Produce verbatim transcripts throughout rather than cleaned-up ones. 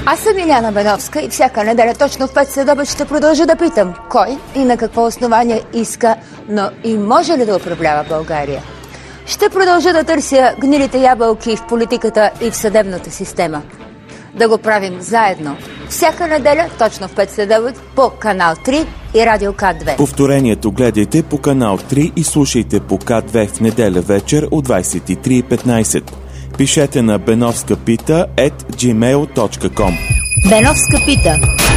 Аз съм Иляна Беновска и всяка неделя точно в пет следобед ще продължа да питам кой и на какво основание иска, но и може ли да управлява България. Ще продължа да търся гнилите ябълки в политиката и в съдебната система. Да го правим заедно. Всяка неделя точно в пет следобед по канал три и Радио К две. Повторението гледайте по канал три и слушайте по К две в неделя вечер от двадесет и три и петнадесет. Пишете на benovskapita ет джимейл точка ком. Беновска пита.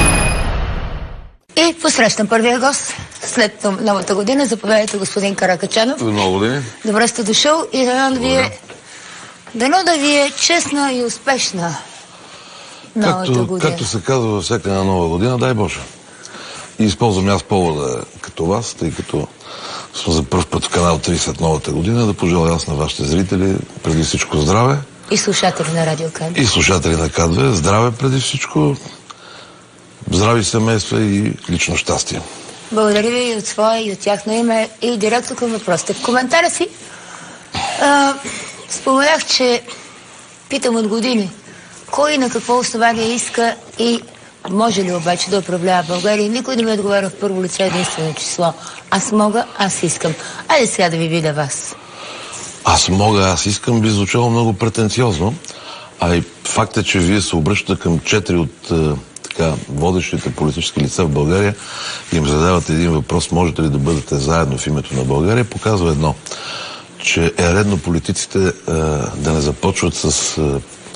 И посрещам първия гост след новата година. Заповядайте, господин Каракачанов. Много години. Добре сте дошъл и дано да ви е, дано да ви е честна и успешна новата както, година. Както се казва във всяка една нова година, дай Боже. И използвам аз повода като вас, тъй като сме за първ път в канал три след новата година, да пожелая аз на вашите зрители преди всичко здраве. И слушатели на Радио К две. И слушатели на К две. Здраве преди всичко. Здрави семейства и лично щастие. Благодаря ви и от своя, и от тяхно име. И директно към въпросите. В коментара си а, споменах, че питам от години кой на какво основание иска и може ли обаче да управлява България. Никой не ми отговаря в първо лице единствено число. Аз мога, аз искам. Айде сега да ви видя вас. Аз мога, аз искам, би звучало много претенциозно. А и факт е, че вие се обръщате към четири от е, така, водещите политически лица в България и им задавате един въпрос: можете ли да бъдете заедно в името на България, показва едно, че е редно политиците е, да не започват с е,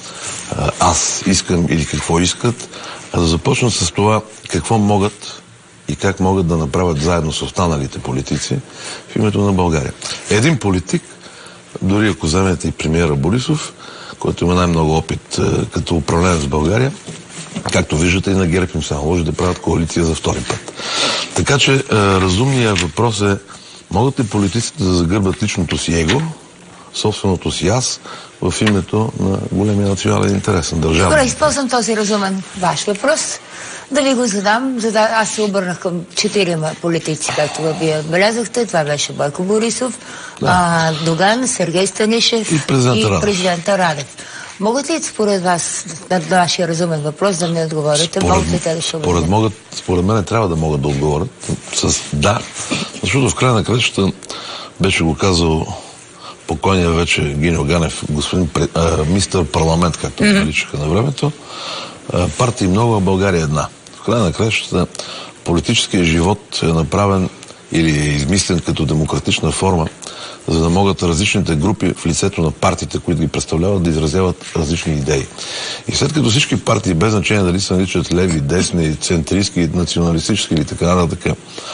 аз искам или какво искат, а да започнат с това какво могат и как могат да направят заедно с останалите политици в името на България. Един политик, дори ако вземете и премиера Борисов, който има най-много опит е, като управленец в България, както виждате, и на ГЕРБ им се наложи да правят коалиция за втори път. Така че е, разумният въпрос е: могат ли политиците да загърбят личното си его, собственото си аз, в името на големия национален интерес на държавата? Добре, използвам този разумен ваш въпрос да ви го задам. За да... Аз се обърнах към четирима политици, както вие отбелязахте. Това беше Бойко Борисов, да. а, Доган, Сергей Станишев и президента, и Радев. президента Радев. Могат ли според вас, на вашия разумен въпрос, да ми отговорите? Според, могат ли те да ще според, могат, според мен трябва да могат да отговорят с да, защото в края на краищата беше го казал покойния вече Гиньо Ганев, господин а, мистер парламент, както mm-hmm. наричаха на времето. А, партии много, а България една. В края на краищата политическият живот е направен или е измислен като демократична форма, за да могат различните групи в лицето на партиите, които ги представляват, да изразяват различни идеи. И след като всички партии, без значение дали се наричат леви, десни, центристски, националистически или така нататък,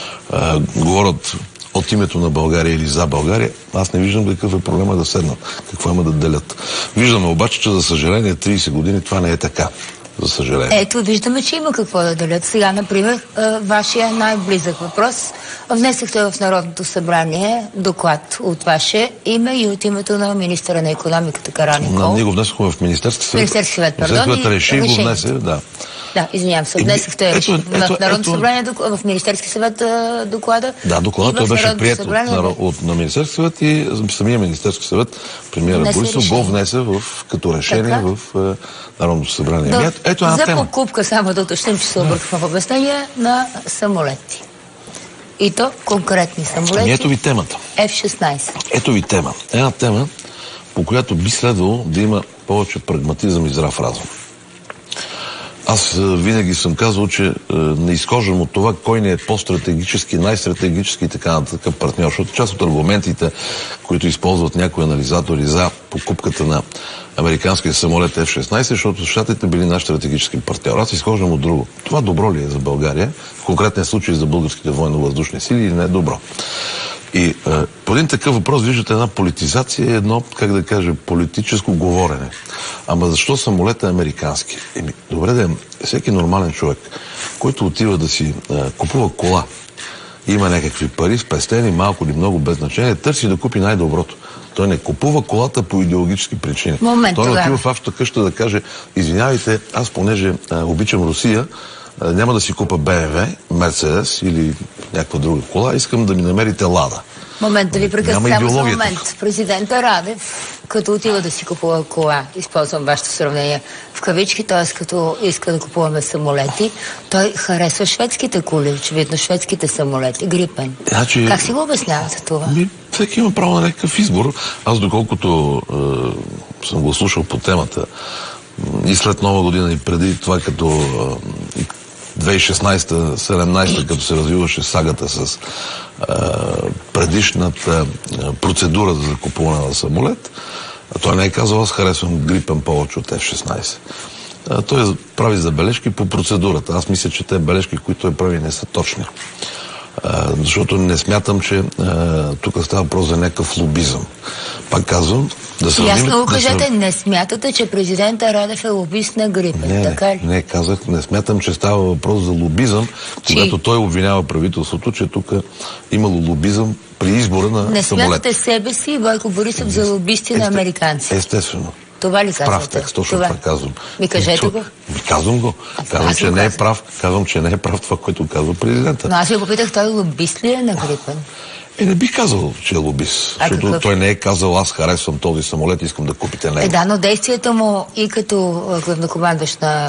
говорят от името на България или за България, аз не виждам какъв е проблема да седнат, какво има да делят. Виждаме обаче, че за съжаление тридесет години това не е така. За съжаление. Ето, виждаме, че има какво да делят. Сега, например, вашия най-близък въпрос. Внесехте в Народното събрание доклад от ваше име и от името на министъра на икономиката Караникол. Ние го внесохме в Министерски съвет. Министерски съвет, пардон. Министерски съвет реши и го внесе, да. Да, извинявам се, внесохте в Народното събрание, в Министерски съвет доклада. Да, докладът той беше приет събрание... от, от, на Министерски съвет и самия Министерски съвет, премиера Борисов, го внесе в, като решение така? в uh, Народното събрание. Да, ето, ето една за тема. покупка, само да уточним, че се обърква в обяснение, на самолети. И то конкретни самолети. Ето ви темата. Еф шестнадесет. Ето ви тема. Една тема, по която би следвало да има повече прагматизъм и здрав разум. Аз винаги съм казвал, че е, не изхождам от това кой не е по-стратегически, най-стратегически и така на такъв партньор, защото част от аргументите, които използват някои анализатори за покупката на американския самолет Еф шестнадесет, защото щатите били наш стратегически партньор. Аз изхождам от друго. Това добро ли е за България? В конкретния случай за българските военно-въздушни сили или не е добро? И е, по един такъв въпрос виждате една политизация и едно, как да кажа, политическо говорене. Ама защо самолетът е американски? Еми, добре да е, всеки нормален човек, който отива да си е, купува кола, има някакви пари, спестени, малко или много, без значение, търси да купи най-доброто. Той не купува колата по идеологически причини. Момент, Той не тогава. отива в вашата къща да каже: извинявайте, аз понеже а, обичам Русия, а, няма да си купа Б М В, Мерцедес или някаква друга кола, искам да ми намерите Лада. Момент, да ви прекъсна само за момент. Президента Радев като отива да си купува кола, използвам вашето сравнение в кавички, т.е. като иска да купуваме самолети, той харесва шведските коли, очевидно шведските самолети, Грипен. Значи, как си го обяснявате това? Ми, всеки има право на някакъв избор. Аз доколкото е, съм го слушал по темата и след Нова година и преди това, като е, две хиляди и шестнадесета седемнадесета, като се развиваше сагата с а, предишната а, процедура за закупуване на самолет, а той не е казал, аз харесвам Грипен повече от Еф шестнадесет. А, той прави забележки по процедурата. Аз мисля, че те бележки, които той прави, не са точни. А, защото не смятам, че а, тук става въпрос за някакъв лобизъм. Пак казвам, да сравним... Ясно го да кажете, сравним... не смятате, че президента Радев е лобист на Грипен, не, така ли? Не, не, казах, не смятам, че става въпрос за лобизъм, Чи... когато той обвинява правителството, че тук имало лобизъм при избора на не самолет. Не смятате себе си и Бойко Борисов за лобисти Есте... на американци? Естествено. Това ли казвате? Прав текст, точно това, това казвам. Ми кажете го. Ми казвам го. Казвам, че не е прав. Казвам, че не е прав това, което казва президента. Но аз ви попитах, той лобист ли е на Грипен? Е, не би казал, че е лобист. А защото какъв? Той не е казал, аз харесвам този самолет, искам да купите него. Е, да, но действията му и като главнокомандващ на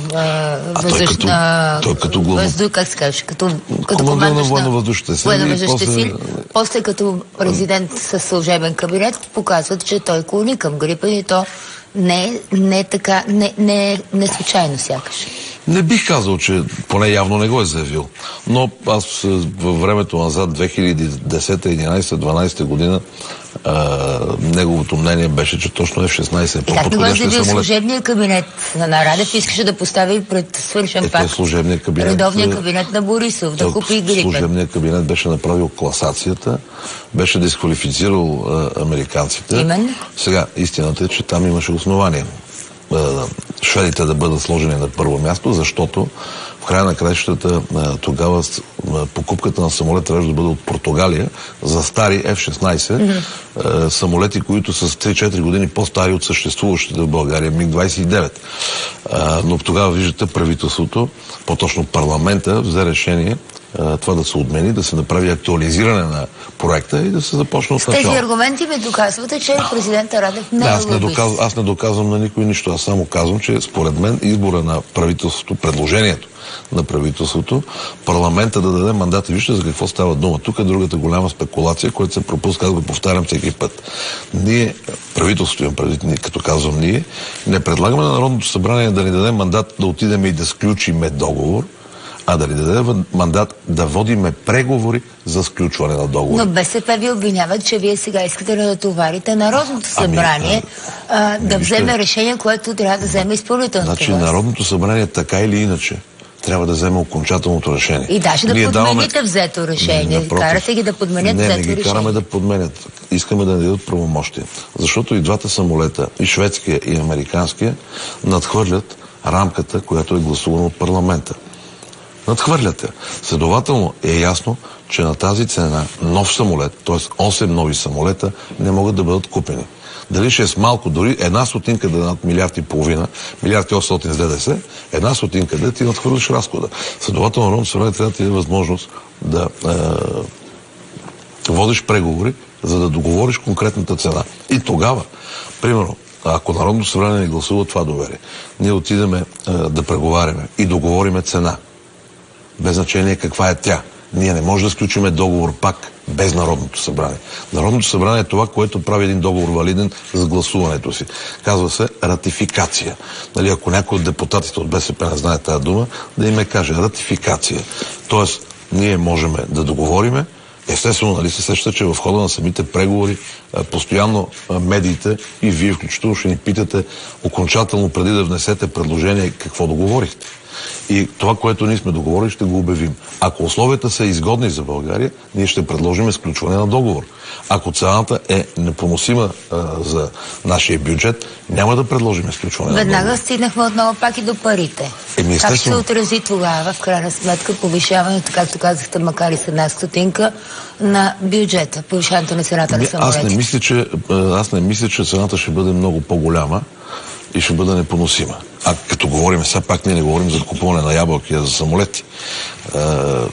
въздушна... Той като главно... Въздух, как се каже? Като, като командир на военно-въздушните сили. Военно-въздушните после... сили. После като президент със служебен кабинет показват, че той клони към Грипен и то не, не така, не, не, не случайно сякаш. Не бих казал, че поне явно не го е заявил. Но аз във времето назад, две хиляди и десета, единадесета, дванадесета година, а, неговото мнение беше, че точно Еф шестнадесет е по-подходящия самолет. Служебния кабинет на Радев искаше да постави пред свършен факт служебния кабинет, редовния кабинет на Борисов, да купи Грипен. Служебният кабинет беше направил класацията, беше дисквалифицирал а, американците. Именно. Сега, истината е, че там имаше основание шведите да бъдат сложени на първо място, защото в края на краищата тогава покупката на самолет трябваше да бъде от Португалия за стари Еф шестнадесет, mm-hmm. самолети, които са с три-четири години по-стари от съществуващите в България Миг двадесет и девет. Но тогава, виждате, правителството, по-точно парламента, взе решение това да се отмени, да се направи актуализиране на проекта и да се започне от начало. С тези аргументи ви доказвате, че президента Радев не е аз, не доказ, аз не доказвам на никой нищо. Аз само казвам, че според мен избора на правителството, предложението на правителството, парламента да даде мандат. Вижте за какво става дума. Тук е другата голяма спекулация, която се пропуска, аз го повтарям всеки път. Ние, правителството имам предвид, като казвам ние, не предлагаме на Народното събрание да ни даде мандат да отидем и да сключиме договор, а да ни даде мандат да водиме преговори за сключване на договор. Но БСП ви обвиняват, че вие сега искате да натоварите Народното събрание ами, а, да вижте, вземе решение, което трябва да вземе изпълнителното. Значи власт. Народното събрание така или иначе трябва да вземе окончателното решение. И даже да Ние подмените даваме... взето решение. Напротив, карате ги да подменят не, взето решение. Не, не ги караме решение. да подменят. Искаме да ни дадат правомощия. Защото и двата самолета, и шведския, и американския, надхвърлят рамката, която е гласувана от парламента. Надхвърляте. Следователно е ясно, че на тази цена нов самолет, т.е. осем нови самолета, не могат да бъдат купени. Дали ще е с малко, дори една сотинка да над милиард и половина, милиард и осемстотин с ДДС, една сотинка да ти надхвърлиш разхода. Следователно, Народното събрание трябва да ти даде възможност да е, водиш преговори, за да договориш конкретната цена. И тогава, примерно, ако Народното събрание не гласува това доверие, ние отидеме е, да преговаряме и договориме цена, без значение каква е тя. Ние не можем да сключиме договор пак без Народното събрание. Народното събрание е това, което прави един договор валиден за гласуването си. Казва се ратификация. Нали, ако някой от депутатите от БСП не знае тази дума, да им е каже ратификация. Тоест, ние можем да договориме. Естествено, нали се сеща, че в хода на самите преговори постоянно медиите и вие включително ще ни питате окончателно преди да внесете предложение какво договорихте. И това, което ние сме договорили, ще го обявим. Ако условията са изгодни за България, ние ще предложим изключване на договор. Ако цената е непоносима а, за нашия бюджет, няма да предложим изключване на договор. Веднага стигнахме отново пак и до парите. Еми, как се отрази тогава, в крайна сметка, повишаването, както казахте, макар и с една стотинка, на бюджета, повишаването на цената на самолети? Аз не мисля, че, аз не мисля, че цената ще бъде много по-голяма и ще бъде непоносима. А като говорим, все пак ние не говорим за купуване на ябълки, а за самолети.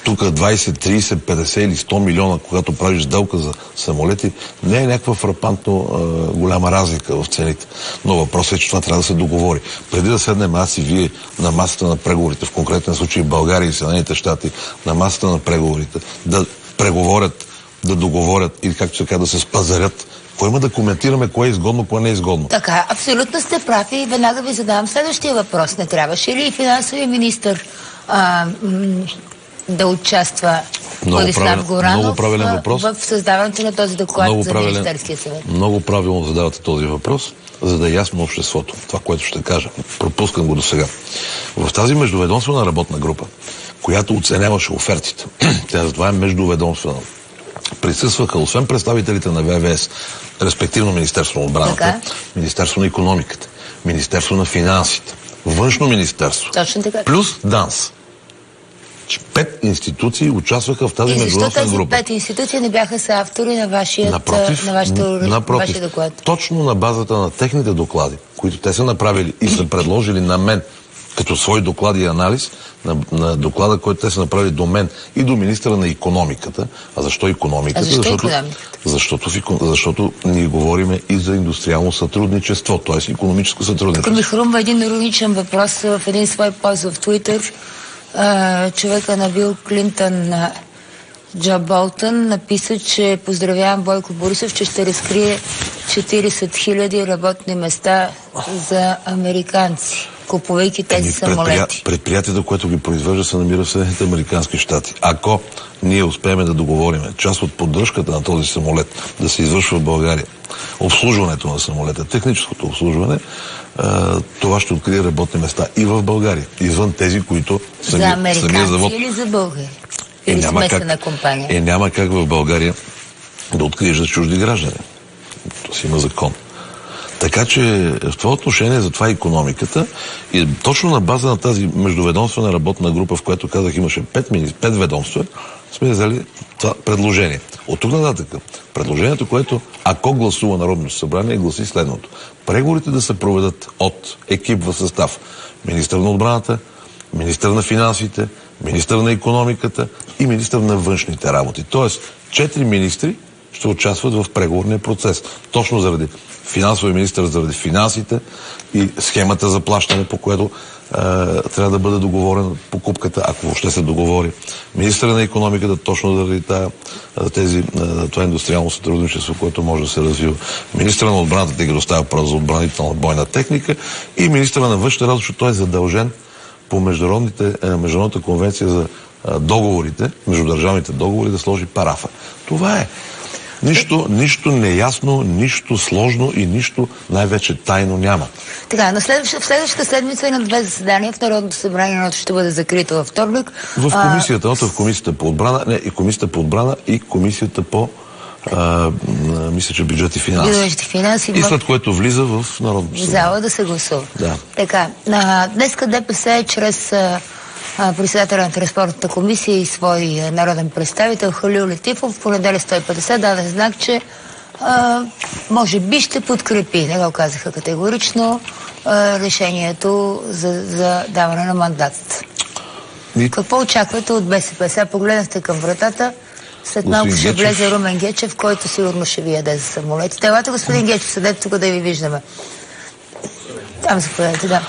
тук двайсет, трийсет, петдесет или сто милиона, когато правиш сделка за самолети, не е някаква фрапантно а, голяма разлика в цените. Но въпросът е, че това трябва да се договори. Преди да седнем аз и вие на масата на преговорите, в конкретен случай България и Съединените щати, на масата на преговорите, да преговорят, да договорят и, както се казва, да се спазарят. Кой има да коментираме кое е изгодно, кое не е изгодно? Така, абсолютно сте прави и веднага ви задавам следващия въпрос. Не трябваше ли и финансовия министър а, да участва Владислав Горанов в, в създаването на този доклад много за правилен, Министерския съвет? Много правилно задавате този въпрос, за да е ясно обществото. Това, което ще кажа. Пропускам го до сега. В тази междуведомствена работна група, която оценяваше офертите, тя за това е междуведомствена, присъстваха, освен представителите на Вэ Вэ Ес, респективно Министерство на отбраната, така? Министерство на икономиката, Министерство на финансите, Външно министерство, плюс ДАНС. Пет институции участваха в тази международна група. Защо тези пет институции не бяха са автори на, вашият, напротив, на вашето, напротив, вашия доклад? Точно на базата на техните доклади, които те са направили и са предложили на мен като свой доклад и анализ на, на доклада, който те са направили до мен и до министра на икономиката. А защо икономиката? А защо защото, икономиката? Защото, защото ние говориме и за индустриално сътрудничество, т.е. икономическо сътрудничество. Тук ми хрумва един ироничен въпрос в един свой пост в Твитър. Човека на Бил Клинтън, на Джо Болтън, написа, че поздравявам Бойко Борисов, че ще разкрие четирийсет хиляди работни места за американци, купувайки тези самолети. Предприятието, което ги произвежда, се намира в Съединените американски щати. Ако ние успеем да договорим част от поддръжката на този самолет да се извършва в България, обслужването на самолета, техническото обслужване, това ще открие работни места и в България, извън тези, които сами, за американци завод... или за българи? Е, или смесена компания? Е, няма как в България да откриеш за чужди граждани. То си има закон. Така че в това отношение, за това икономиката, и точно на база на тази междуведомствена работна група, в която казах имаше пет, мини, пет ведомства, сме взели това предложение. От тук нататък, предложението, което ако гласува Народното събрание, гласи следното. Преговорите да се проведат от екип в състав министър на отбраната, министър на финансите, министър на икономиката и министър на външните работи. Тоест, четири министри ще участват в преговорния процес. Точно заради финансовия министър, заради финансите и схемата за плащане, по което е, трябва да бъде договорена покупката, ако въобще се договори. Министъра на икономиката, точно заради тези, това индустриално сътрудничество, което може да се развива. Министъра на отбраната, тъй като става въпрос за отбранителна бойна техника, и министъра на външните работи, защото той е задължен по Международната конвенция за договорите, междудържавните договори, да сложи парафа. Това е. Нищо, нищо неясно, нищо сложно и нищо най-вече тайно няма. Така, на следващ, в следващата седмица и на две заседания в Народното събрание, едното ще бъде закрито във вторник. В комисията, едното в комисията по отбрана, не, и комисията по отбрана и комисията по а, мисля, че бюджет и финанси. Бюджет и финанси. И след което влиза в Народното събрание. Зала да се гласува. Да. Така, а, днеска ДПС чрез а, председателя на транспортната комисия и свой народен представител Халил Летифов в понеделя сто и петдесет даде знак, че а, може би ще подкрепи, не го казаха категорично, а, решението за, за даване на мандат. И... Какво очаквате от БСП? Сега погледнахте към вратата, след малко ще влезе Румен Гечев, който сигурно ще ви яде за самолетите. Елате, господин Гечев, седете тук да ви виждаме. Там заповядайте, да.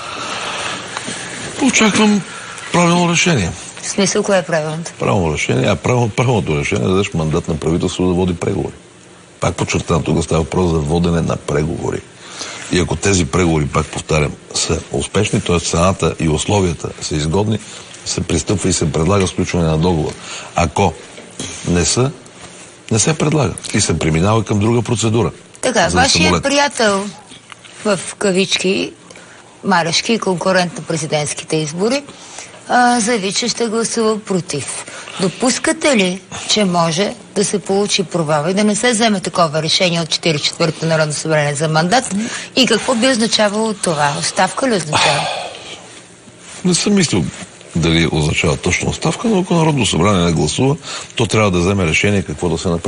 Очаквам правилно решение. В смисъл, кое е правилното? Правилно решение, а правилно, правилното решение е да дадеш мандат на правителството да води преговори. Пак подчертавам, тук става въпрос за водене на преговори. И ако тези преговори, пак повтарям, са успешни, т.е. цената и условията са изгодни, се пристъпва и се предлага сключване на договор. Ако не са, не се предлага и се преминава към друга процедура. Така, вашия приятел в кавички, Марешки, конкурент на президентските избори, а, заяви, че ще гласува против. Допускате ли, че може да се получи провал и да не се вземе такова решение от четиридесет и четвъртото Народно събрание за мандат? И какво би означавало това? Оставка ли означава? Не съм мислил дали означава точно оставка, но ако Народно събрание не гласува, то трябва да вземе решение какво да се направи.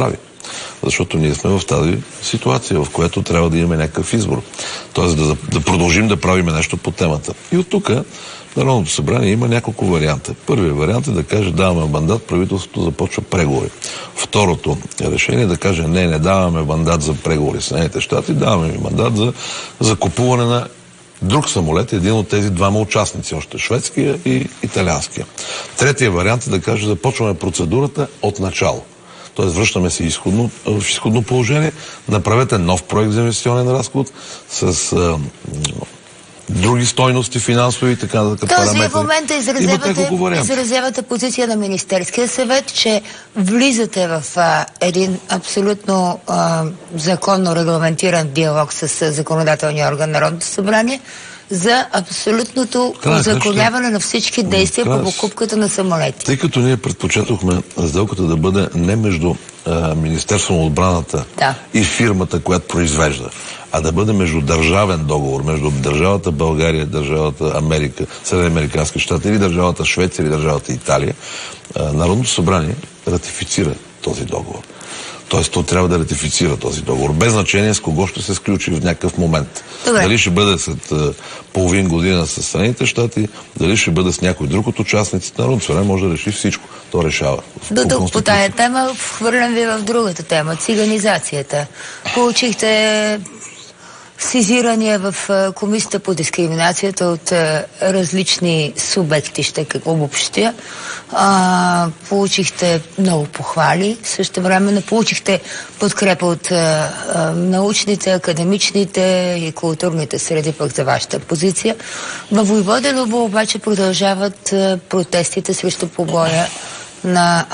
Защото ние сме в тази ситуация, в която трябва да имаме някакъв избор. Тоест да, да продължим да правим нещо по темата. И от тук Народното събрание има няколко варианта. Първият вариант е да каже даваме мандат, правителството започва преговори. Второто решение е да каже не, не даваме мандат за преговори с Съединените щати, даваме мандат за закупуване на друг самолет, един от тези двама участници, още шведския и италианския. Третия вариант е да каже започваме процедурата от начало. Тоест връщаме се изходно, в изходно положение, направете нов проект за инвестиционен разход с а, други стойности, финансови и така нататък параметри. Този в момента изразявате, изразявате позиция на Министерския съвет, че влизате в а, един абсолютно а, законно регламентиран диалог с а, законодателния орган на Народното събрание за абсолютното узаконяване на всички действия по покупката на самолети. Тъй като ние предпочетохме сделката да бъде не между а, Министерството на отбраната да. и фирмата, която произвежда, а да бъде между държавен договор, между държавата България, държавата Америка, Съединените американски щати или държавата Швеция или държавата Италия, а, Народното събрание ратифицира този договор. Тоест, то трябва да ратифицира този договор. Без значение с кого ще се сключи в някакъв момент. Добре. Дали ще бъде след uh, половин година с Съединените щати, дали ще бъде с някой друг от участниците. Народното събрание може да реши всичко. То решава. До тук по тая тема хвърлям ви в другата тема. Циганизацията. Получихте сезирания в Комисията по дискриминацията от а, различни субекти, ще какво обобщя. А, получихте много похвали, също време не получихте подкрепа от а, а, научните, академичните и културните среди пък за вашата позиция. Във Войводиново обаче продължават а, протестите срещу побоя на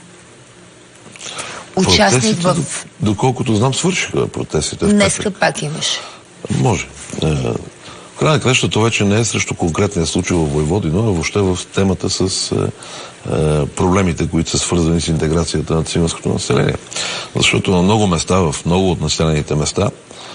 участник в... Доколкото знам, свършиха протестите. Днеска пак имаш. Може. В край на кращата това вече не е срещу конкретния случай във Войводино, а въобще в темата с е, е, проблемите, които са свързани с интеграцията на циганското население. Защото на много места, в много от населените места,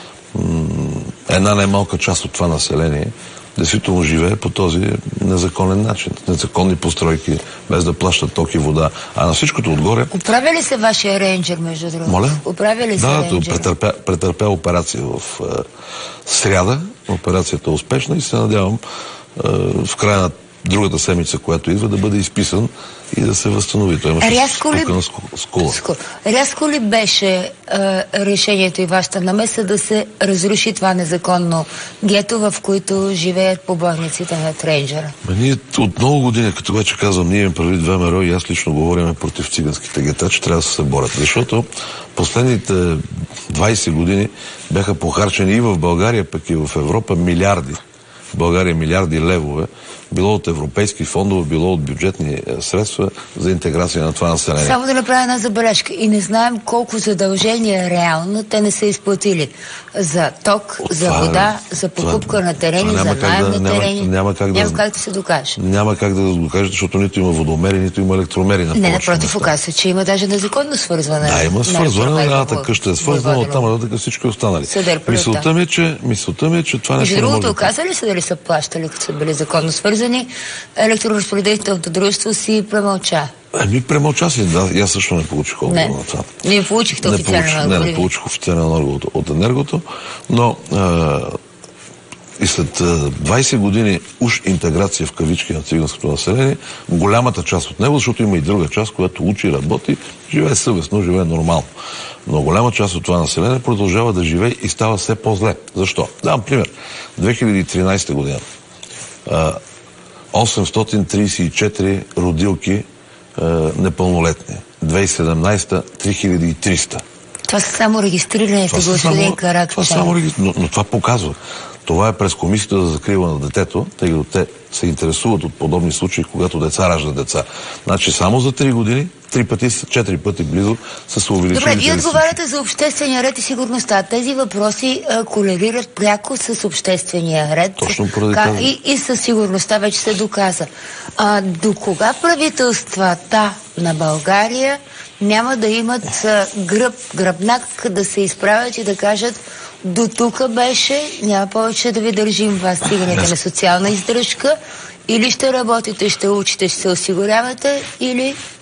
една немалка част от това население действително живее по този незаконен начин. Незаконни постройки, без да плащат ток и вода. А на всичкото отгоре... Оправя ли се вашия рейнджер, между другото? Моля? Оправя ли се да, рейнджер? Да, претърпя, претърпя операция в е, сряда. Операцията е успешна и се надявам е, в края на другата седмица, която идва, да бъде изписан и да се възстанови. Той имаше спукана скула. Рязко ли беше а, решението и вашата намеса да се разруши това незаконно гето, в които живеят побойниците на рейнджера? Ние от много години, като вече казвам, ние имаме прави ВМРО и аз лично говорим против циганските гета, че трябва да се борят. Защото последните двайсет години бяха похарчени и в България, пък и в Европа милиарди. В България милиарди левове, било от европейски фондове, било от бюджетни средства за интеграция на това население. Само да направя една забележка. И не знаем колко задължения реално те не са изплатили. За ток, от за вода, това, за покупка това, на терени, за наем да, на терени. Няма, няма как, няма да, как да се докаже. Няма как да докаже, защото нито има водомери, нито има електромери. На не, напротив, оказва, че има даже незаконно свързване. Да, има свързване, но едната къща е свързвана, оттам нататък всички останали. Мисълта ми е, че, мисълта ми е, че това нещо не може да... Оказа ли се дали са плащали, като са били законно свързани? Електроразпределителното дружество си премълча. Ами премълча си, да. И аз също не получих отговор на това. Не получихте официален отговор? Не, не получих официален отговор от енергото, но а, и след двайсет години уж интеграция в кавички на циганското население, голямата част от него, защото има и друга част, която учи, работи, живее съвестно, живее нормално. Но голяма част от това население продължава да живее и става все по-зле. Защо? Давам пример. две хиляди и тринайсета година осемстотин трийсет и четири родилки е, непълнолетни. две хиляди и седемнайсета три хиляди и триста. Това са само регистрираните, господин Каракчанов. Това само но, но това показва. Това е през Комисията за закрила на детето, тъй като те се интересуват от подобни случаи, когато деца раждат деца. Значи само за три години, три пъти, четири пъти близо са се увеличили. Добре, вие отговаряте за обществения ред и сигурността. Тези въпроси а, колерират пряко с обществения ред. Точно поради това. И, и със сигурността вече се доказа. А, до кога правителствата на България няма да имат а, гръб, гръбнак да се изправят и да кажат: до тук беше, няма повече да ви държим вас циганите на социална издръжка, или ще работите, ще учите, ще се осигурявате, или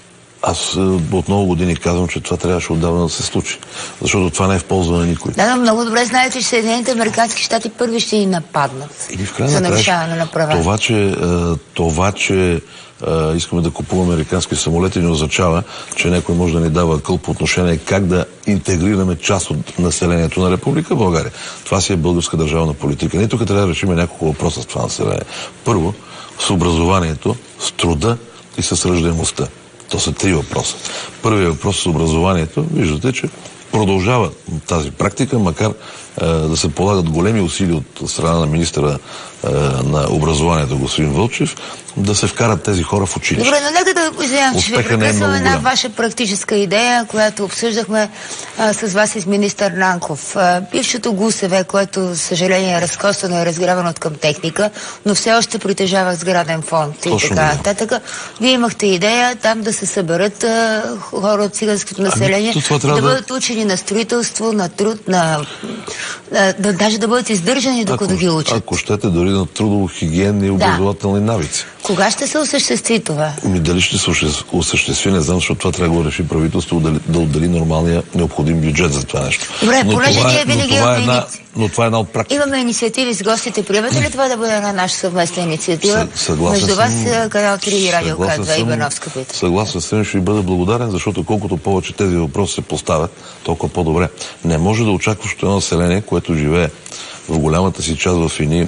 Аз от много години казвам, че това трябваше отдавна да се случи. Защото това не е в полза на никой. Да, но много добре знаете, че Съединените американски щати първи ще ни нападнат. Или в крайна за нарушаване на права. Това, че, това, че искаме да купуваме американски самолети, не означава, че някой може да ни дава акъл по отношение как да интегрираме част от населението на Република България. Това си е българска държавна политика. Ние тук трябва да решим няколко въпроса с това население. Първо, с образованието, с труда и с раждаемостта. То са три въпроса. Първият въпрос с образованието. Виждате, че продължава тази практика, макар е, да се полагат големи усилия от страна на министъра е, на образованието, господин Вълчев, да се вкарат тези хора в училище. Добре, но нека да извинявам, че ви прекъсвам една ваша практическа идея, която обсъждахме а, с вас и с министър Нанков. А, бившото ГУСВ, което, за съжаление, е разкосано и разграбено от към техника, но все още притежава сграден фонд и Точно така нататък. Вие имахте идея там да се съберат а, хора от циганското население, ами, да, да бъдат учени на строителство, на труд, на... Да, да, даже да бъдат издържани, докато ако, ги учат. Ако щете, дори на трудово-хигиенни и образователни да. навици. Кога ще се осъществи това? Ами дали ще се осъществи, не знам, защото това трябва да го реши правителство, да, да отдели нормалния необходим бюджет за това нещо. Добре, но понеже това, ние винаги имаме е една, но това е една от практика. Имаме инициативи с гостите. Приемате ли това да бъде една наша съвместна инициатива? Съгласен между вас, съм, Канал три и Радио К две и Беновска пита. Съгласен съм, ще ви бъда благодарен, защото колкото повече тези въпроси се поставят, толкова по-добре. Не може да очакваш едно население, което живее в голямата си част в едни е,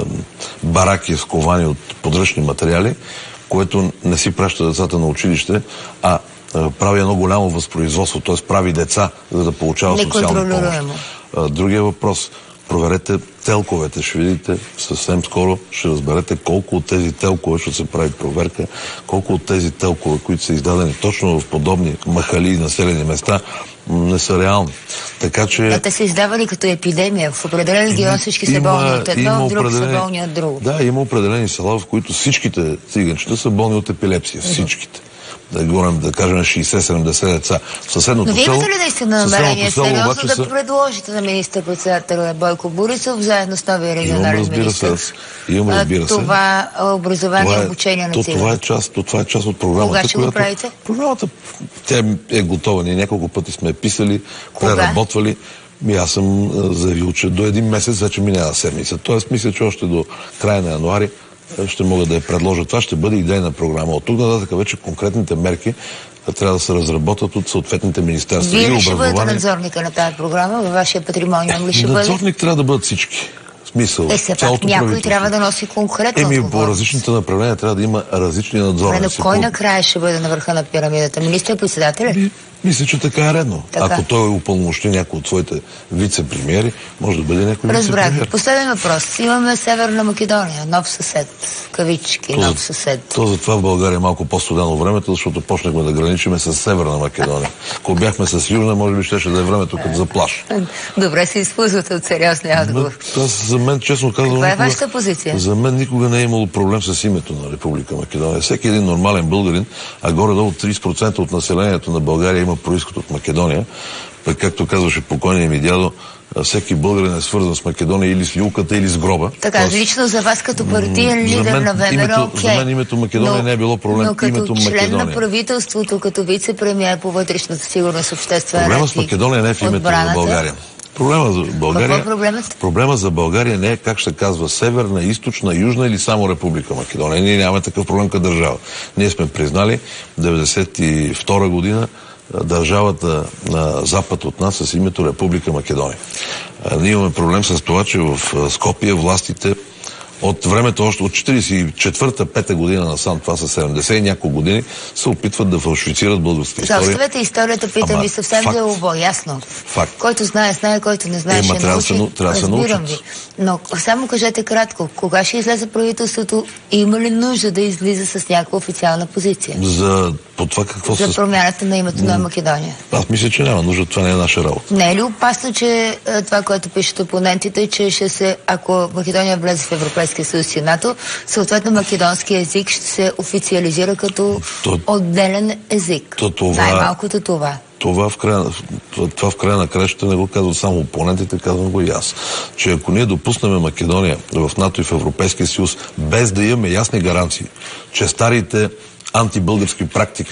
бараки, сковани от подръчни материали, което не си праща децата на училище, а е, прави едно голямо възпроизводство, т.е. прави деца, за да получава социална помощ. Е, другия въпрос. Проверете телковете. Ще видите съвсем скоро, ще разберете колко от тези телкове ще се прави проверка, колко от тези телкове, които са издадени точно в подобни махали и населени места, не са реални. Така че... Да, те са издавали като епидемия. В определен регион всички са болни от едно, в друг са болни от друго. Да, има определени села, в които всичките циганчета са болни от епилепсия. Всичките. Да говорим, да кажем шейсет-седемдесет деца. В съседното село... Но вие имате ли наистина намерение сериозно да са... предложите на министър-председателя Бойко Борисов заедно с новия регионален министър? Имам, разбира се. Това образование и обучение на циганите. Това е част, това е част от програмата. Кога ще която... го правите? Програмата, тя е готова. Ние няколко пъти сме писали, преработвали. И аз съм заявил, че до един месец вече минава седмица. Тоест, мисля, че още до края на януари ще мога да я предложа. Това ще бъде идейна програма. От тук нататък вече конкретните мерки трябва да се разработят от съответните министерства. Вие ли ще бъдете надзорника на тази програма? Във вашия патримониум ли ще бъде? Надзорник трябва да бъдат всички. Смисъл. Е, все пак някой трябва да носи конкретно Еми, отговорност. по различните направления трябва да има различни надзорници. Но кой по... накрая ще бъде на върха на пирамидата? Министър-председателя? Ми, мисля, че така е редно. Така. Ако той упълномощи някой от своите вице-премиери, може да бъде някой Разбрах. вице-премиер. Последен въпрос. Имаме Северна Македония, нов съсед. Кавички, то, нов съсед. То затова в България е малко по-студено времето, защото почнахме да граничиме с Северна Македония. Ако бяхме с Южна, може би щеше да е времето като за плаж. Добре се използвате от сериозния отговор. Аз, за мен, честно казвам, каква е никога, вашата позиция? За мен никога не е имало проблем с името на Република Македония. Всеки един нормален българин, а горе-долу трийсет процента от населението на България има произход от Македония. Пък, както казваше покойният ми дядо, всеки българин е свързан с Македония или с люлката, или с гроба. Така, Тоест, лично за вас като партиен лидер мен, на ВМРО, окей. За мен името Македония но, не е било проблем. Но като името член Македония. на правителството, като вице-премиер по вътрешната сигурност, обществена проблема с Македония не е в името на България. Проблема за България, проблема за България не е как ще казва Северна, Източна, Южна или само Република Македония. Ние нямаме такъв проблем като държава. Ние сме признали деветдесет и втора година държавата на запад от нас с името Република Македония. Ние имаме проблем с това, че в Скопие властите от времето още от четирийсет и четвърта пета година насам, това са седемдесет и няколко години, се опитват да фалшифицират българската история. За оставете историята, питам ви съвсем делово, ясно. Факт. Който знае, знае, който не знае, ще научи. Разбирам ви. Но само кажете кратко, кога ще излезе правителството и има ли нужда да излиза с някаква официална позиция? За по това какво За промяната на името на Македония. Аз мисля, че няма нужда, това не е наша работа. Не е ли опасно, че това, което пишат опонентите, че ще се, ако Македония влезе в Европейския съюз и НАТО, съответно македонски език ще се официализира като то, отделен език. То, това, най-малкото това. Това в края, това в края на краищата не го казват само опонентите, казвам го и аз. Че ако ние допуснем Македония в НАТО и в Европейския съюз, без да имаме ясни гаранции, че старите антибългарски практики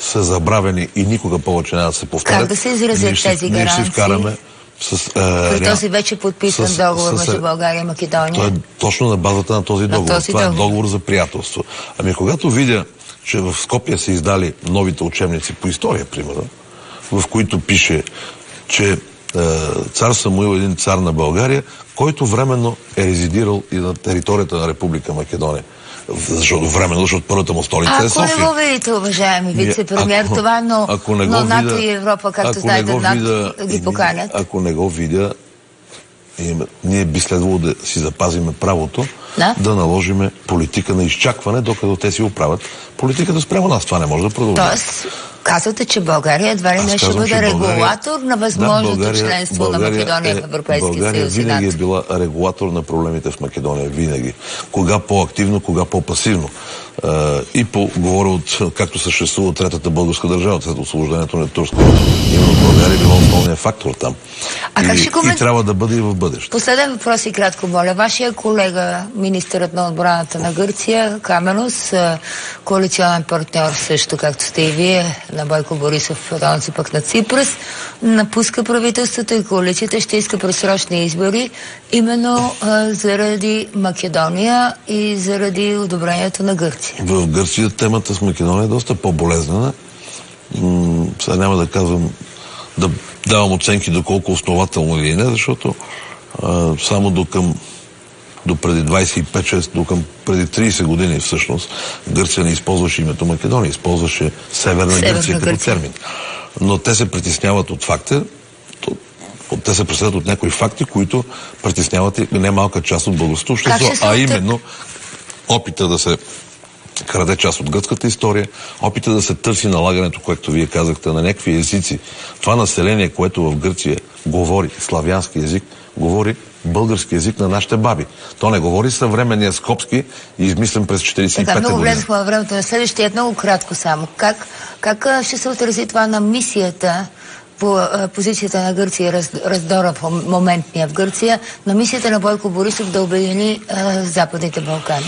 са забравени и никога повече няма да се повтарят. Как да се изразят ще, тези гаранции? Ние ще вкараме с... При този вече подписан с, договор между България и Македония. Това е точно на базата на този договор. На този това договор. е договор за приятелство. Ами когато видя, че в Скопие са издали новите учебници по история, примерно, в които пише, че цар Самуил е един цар на България, който временно е резидирал и на територията на Република Македония. Защото временно, защото първата му столица е София. Ако не го видите, уважаеми вице-премиер, това, но, но НАТО и Европа, както знаете, НАТО ги поканят. Ако не го видя, ние би следвало да си запазиме правото да, да наложиме политика на изчакване, докато те си оправят политиката спрямо нас. Това не може да продължи. Тоест, казвате, че България едва ли не ще бъде регулатор на възможното да, членство България на Македония е, в Европейския България съюз. България винаги е била регулатор на проблемите в Македония. Винаги. Кога по-активно, кога по-пасивно. Uh, и по, говоря от както съществува третата българска държава, след освобождението на турско. Именно България е била основният фактор там. А и, как ще комент... и трябва да бъде и в бъдеще. Последен въпрос и кратко, моля. Вашия колега, министърът на отбраната на Гърция, Каменос, коалиционен партньор също, както сте и вие, на Бойко Борисов, си пък на Ципрас, напуска правителството и коалицията ще иска пресрочни избори, именно а, заради Македония и заради одобрението на Гърция. В Гърция темата с Македония е доста по-болезнена. М- сега няма да казвам, да давам оценки доколко основателно или не, защото а, само до към до преди двайсет и пет шест, до към преди трийсет години всъщност Гърция не използваше името Македония, използваше Северна, Северна Гърция като Гърция. термин. Но те се притесняват от факта, те се преследват от някои факти, които притесняват и немалка част от българското общество, а именно опита да се краде част от гръцката история, опита да се търси налагането, което вие казахте, на някакви езици. Това население, което в Гърция говори славянски език, говори български език на нашите баби. То не говори съвременния скопски, измислен през четирийсет и пета година. Много влезахме във времето на следващия, много кратко само. Как, как ще се отрази това на мисията по а, позицията на Гърция, раз, раздора в моментния в Гърция, на мисията на Бойко Борисов да обедини а, Западните Балкани?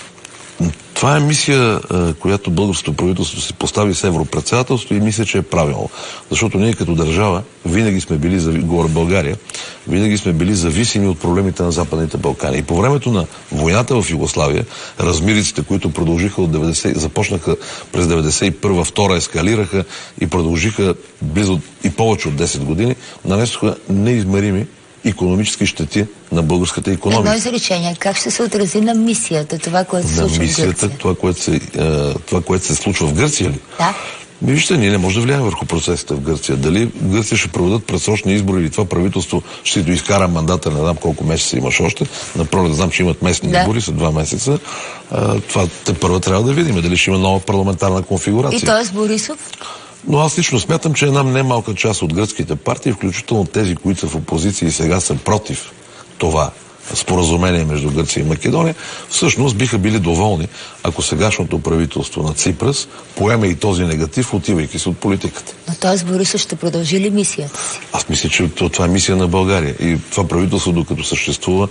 Това е мисия, която българското правителство си постави с европредседателство и мисля, че е правилно. Защото ние като държава винаги сме били, говоря България, винаги сме били зависими от проблемите на Западните Балкани. И по времето на войната в Югославия, размириците, които продължиха от деветдесет, започнаха през деветдесет и първа, втора, ескалираха и продължиха близо и повече от десет години, нанесоха неизмерими икономически щети на българската икономика. Едно изречение. Как ще се отрази на мисията, това, което се случва мисията, в Гърция? Това, което се, това, което се случва в Гърция ли? Да. Вижте, ние не може да влияем върху процесите в Гърция. Дали в Гърция ще проведат предсрочни избори или това правителство ще доизкара мандата, не знам колко месеца имаш още. Напролет да знам, че имат местни да. избори след два месеца. А, това те първо трябва да видим. Дали ще има нова парламентарна конфигурация. И т.е. Борисов? Но аз лично смятам, че една немалка част от гръцките партии, включително тези, които са в опозиция и сега са против това споразумение между Гърция и Македония, всъщност биха били доволни, ако сегашното правителство на Ципрас поеме и този негатив, отивайки се от политиката. Но т.е. Борисов ще продължи ли мисията си? Аз мисля, че това е мисия на България. И това правителство, докато съществува,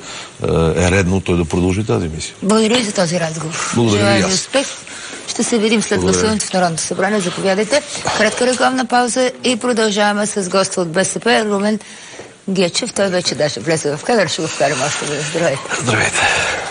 е редно той да продължи тази мисия. Благодаря ви за този разговор. Благодаря ви. Успех. Ще се видим след гласуването в Народното събрание. Заповядайте. Кратка рекламна пауза и продължаваме с госта от БСП, Румен Гечев. Той вече даже влезе в кадър. Ще го вкарам още. Здравейте. Здравейте.